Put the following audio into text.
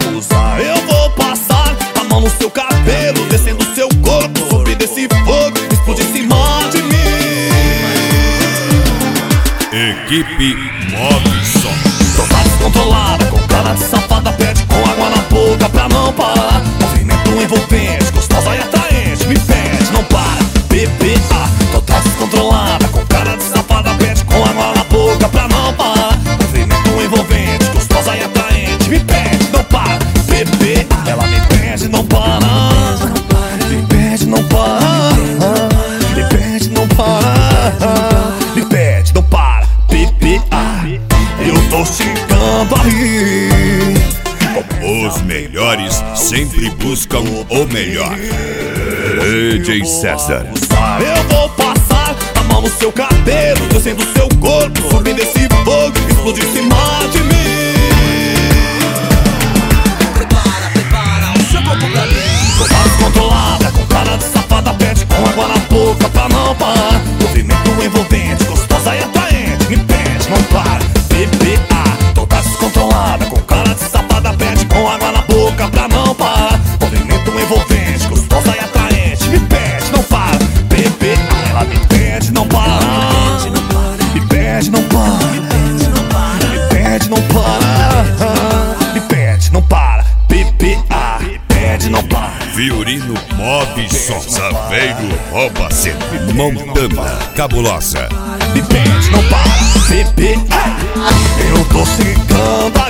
abusa. Eu vou passar a mão no seu cabelo, descendo seu corpo, sobre desse fogo, explode em cima de mim. Equipe Move Som. Tô tá descontrolada, com cara de safada, pede com água na boca pra não parar. Movimento envolvente, gostosa e atraente, me pede, não para, BBA. Tô tá descontrolada, com cara de safada, pede com água na boca pra não parar. Movimento envolvente, gostosa e atraente, me pede, não para, BBA. Ela me pede, não para, me pede, não para, me pede, não para, me pede, não para, BBA. Eu tô chegando aí. Os melhores sempre buscam o melhor. DJ César. Eu vou passar a mão no seu cabelo, descendo seu corpo, subindo esse fogo, explode em cima de mim. Prepara, chegou pra mim. Tô tá descontrolada, com cara de safada, pede com água na boca pra não parar. Movimento envolvente, gostosa e atraente, me pede, não para, BBA. Tô tá descontrolada, com cara de safada, pede com água na boca pra não parar. Movimento envolvente, gostosa e atraente, me pede, não para, BBA. Ela me pede, não para, me pede, não para, me pede, não para, me pede, não para, BBA. Pede, não para. Fiorino Move Som. Saveiro rouba sempre. Montana Cabulosa. Me pede, não para, BBA. Eu tô chegando